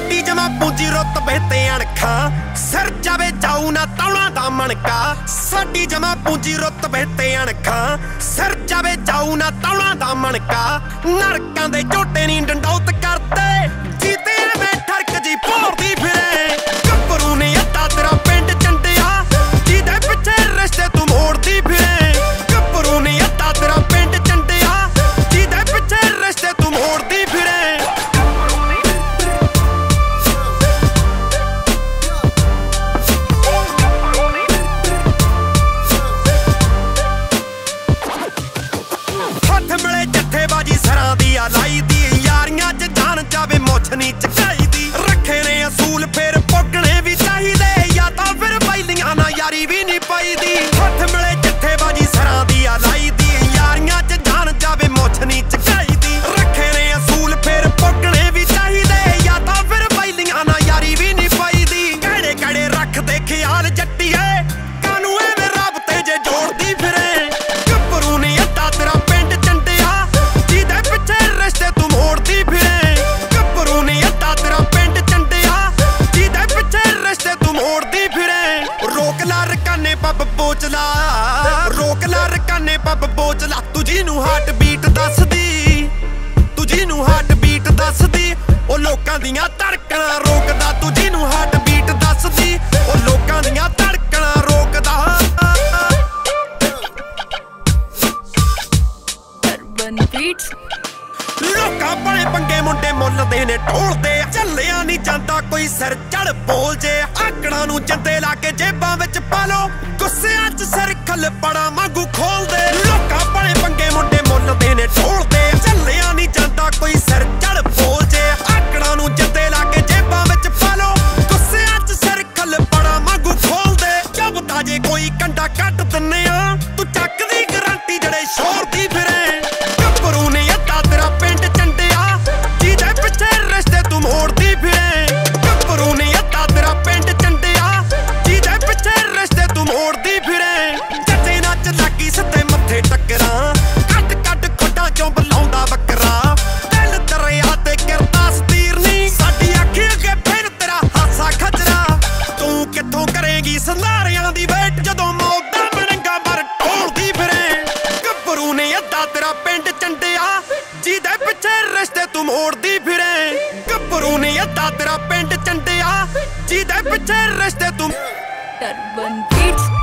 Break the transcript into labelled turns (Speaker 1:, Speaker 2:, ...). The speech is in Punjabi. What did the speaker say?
Speaker 1: ਸਾਡੀ ਜਮਾ ਪੂੰਜੀ ਰੁਤਬੇ ਤੇ ਅਣਖਾਂ ਸਿਰ ਜਾਵੇ ਜਾਊ ਨਾ ਤੌਣਾ ਦਾ ਮਣਕਾ ਸਾਡੀ ਜਮਾ ਪੂੰਜੀ ਰੁਤਬੇ ਤੇ ਅਣਖਾਂ ਸਿਰ ਜਾਵੇ ਜਾਊ ਨਾ ਤੌਣਾ ਦਾ ਮਣਕਾ ਨਰਕਾਂ ਦੇ ਝੋਟੇ ਨਹੀਂ ਡੰਡੌਤ ਕਰਦੇ ਜੀਤੇ ਐਵੇਂ ਠਰਕ ਜੀ ਭੋਰਦੀ ਫਿਰੇ ਗੱਭਰੂ ਨੇ ਅੱਧਾ ਤੇਰਾ ਪਿੰਡ ਚੰਡਿਆ ਜਿਹਦੇ ਪਿੱਛੇ ਰਿਸ਼ਤੇ ਤੂੰ ਮੋੜਦੀ ਫਿਰੇ ਗੱਭਰੂ ਨੇ ਅੱਧਾ ਤੇਰਾ ਪਿੰਡ ਚੰਡਿਆ ਜਿਹਦੇ ਪਿੱਛੇ ਰਿਸ਼ਤੇ ਤੂੰ ਮੋੜਦੀ ਫਿਰੇ ਸਰਾਂ ਦੀ ਆ ਲਾਈ ਦੀ ਯਾਰੀਆਂ ਚ ਜਾਨ ਜਾਵੇ ਮੁੱਛ ਨੀ ਚਕਾਈ ਦੀ ਰੱਖੇ ਨੇ ਅਸੂਲ ਫਿਰ ਪੁੱਗਣੇ ਵੀ ਚਾਹੀਦੇ ਜਾਂ ਤਾਂ ਫਿਰ ਬੈਲੀਆਂ ਨਾ ਯਾਰੀ ਵੀ ਨੀ ਪਾਈਦੀ ਹੱਥ ਮਿਲੇ ਜੱਥੇਬਾਜੀ ਸਰਾਂ ਦੀ ਆ ਲਾਈ ਦੀ ਯਾਰੀਆਂ ਚ ਜਾਨ ਜਾਵੇ ਮੁੱਛ ਨੀ ਚਕਾਈ ਦੀ ਰੱਖੇ ਨੇ ਅਸੂਲ ਫਿਰ ਪੁੱਗਣੇ ਵੀ ਚਾਹੀਦੇ ਜਾਂ ਤਾਂ ਫਿਰ ਬੈਲੀਆਂ ਨਾ ਯਾਰੀ ਵੀ ਨੀ ਪਾਈਦੀ ਕਿਹੜੇ ਕਿਹੜੇ ਰੱਖਦੇ ਖਿਆਲ ਜੱਟੀਏ ਕਾਨੂੰ ਐਵੇਂ ਰੱਬ ਤੇ ਜੇ ਜੋੜਦੀ ਫਿਰੇ ਗੱਭਰੂ ਨੇ ਅੱਧਾ ਤੇਰਾ ਪਿੰਡ ਚੰਡਿਆ ਰਿਸ਼ਤੇ ਤੂੰ ਮੋੜਦੀ ਫਿਰੇ ਗੱਭਰੂ ਨੇ ਅੱਧਾ ਤੇਰਾ ਪਿੰਡ ਚੰਡਿਆ ਜਿਹਦੇ ਪਿੱਛੇ ਰਿਸ਼ਤੇ ਤੂੰ ਮੋੜਦੀ ਫਿਰੇ ਰੋਕ ਲਾ ਰਕਾਨੇ ਪੱਬ ਬੋਚਲਾ ਰੋਕ ਲਾ ਰਕਾਨੇ ਪੱਬ ਬੋਚਲਾ ਤੁਝੀ ਨੂੰ ਹਾਰਟ ਬੀਟ ਦੱਸਦੀ ਤੁਝੀ ਨੂੰ ਹਾਰਟ ਬੀਟ ਦੱਸਦੀ ਉਹ ਲੋਕਾਂ ਦੀਆਂ ਧੜਕਣਾਂ ਰੋਕਦਾ ਤੁਝੀ ਨੂੰ ਹਾਰਟ ਬੀਟ ਦੱਸਦੀ ਉਹ ਲੋਕਾਂ ਦੀਆਂ ਧੜਕਣਾਂ ਰੋਕਦਾ ਲੋਕਾਂ ਬੜੇ ਪੰਗੇ ਮੁੰਡੇ ਮੁੱਲਦੇ ਨੇ ਢੋਲਦੇ ਚੱਲਿਆ ਨਹੀਂ ਜਾਂਦਾ ਕੋਈ ਸਿਰ ਚੜ ਬੋਲ ਜੇ ਆਕੜਾਂ ਨੂੰ ਜੰਦੇ ਲਾ ਕੇ ਜੇਬਾਂ ਵਿੱਚ ਪਾ ਲੋ ਗੁੱਸਿਆਂ 'ਚ ਸਿਰ ਖੱਲ ਪੜਾ ਵਾਂਗੂ ਖੋਲਦੇ ਲੋਕਾਂ ਬੜੇ ਪੰਗੇ ਮੁੰਡੇ ਮੁੱਲਦੇ ਨੇ ਢੋਲਦੇ ਚੱਲਿਆ ਨਹੀਂ ਜਾਂਦਾ ਕੋਈ ਸਿਰ ਚੜ ਬੋਲ ਜੇ ਆਕੜਾਂ ਨੂੰ ਜੰਦੇ ਲਾ ਕੇ ਜੇਬਾਂ ਵਿੱਚ ਪਾ ਲੋ ਗੁੱਸਿਆਂ 'ਚ ਸਿਰ ਖੱਲ ਪੜਾ ਵਾਂਗੂ ਖੋਲਦੇ ਜਬ ਤਾਜੇ ਕੋਈ ਕੰਡਾ ਕੱਟ ਦਿੰਨੇ ਆ ਤੂੰ ਚੱਕਦੀ ਗਰੰਟੀ ਜਿਹੜੇ ਸ਼ੋਰ ਦੀ ਫਿਰੇ ਗੱਭਰੂ ਨੇ ਅੱਧਾ ਤੇਰਾ ਪਿੰਡ ਚੰਡਿਆ ਜਿਹਦੇ ਪਿੱਛੇ ਰਿਸ਼ਤੇ ਤੂੰ ਮੋੜਦੀ ਫਿਰੇ ਗੱਭਰੂ ਨੇ ਅੱਧਾ ਤੇਰਾ ਪਿੰਡ ਚੰਡਿਆ ਜਿਹਦੇ ਪਿੱਛੇ ਰਿਸ਼ਤੇ ਤੂੰ ਮੋੜਦੀ ਫਿਰੇ ਜੱਜੇ ਨੱਚ ਲੱਗੀ ਸਿੱਧੇ ਮੱਥੇ ਟੱਕਰਾਂ ਕੱਟ ਕੱਟ ਖੁੱਡਾਂ ਚੋਂ ਬੁਲਾਉਂਦਾ ਬੱਕਰਾ ਦਿਲ ਦਰਿਆ ਤੇ ਕਿਰਦਾਸ ਤੀਰਨੀ ਸਾਡੀ ਅੱਖੀ ਅੱਗੇ ਫਿਰ ਤੇਰਾ ਹਾਸਾ ਖਚਰਾ ਤੂੰ ਕਿੱਥੋਂ ਕਰੇਗੀ ਸੰਧਾਰਿਆਂ ਦੀ ਵੇਟ ਜਦੋਂ ਮੌਤ ਦਾ ਮਣੰਗਾ ਮਰ ਢੋਲਦੀ ਫਿਰੇ ਗੱਭਰੂ ਨੇ ਅੱਧਾ ਤੇਰਾ ਪਿੰਡ ਚੰਡਿਆ ਜਿਹਦੇ ਪਿੱਛੇ ਰਿਸ਼ਤੇ ਤੂੰ ਮੋੜਦੀ ਫਿਰੇ ਗੱਭਰੂ ਨੇ ਅੱਧਾ ਤੇਰਾ ਪਿੰਡ ਚੰਡਿਆ ਜਿਹਦੇ ਪਿੱਛੇ ਰਿਸ਼ਤੇ ਤੂੰ
Speaker 2: Turban Beats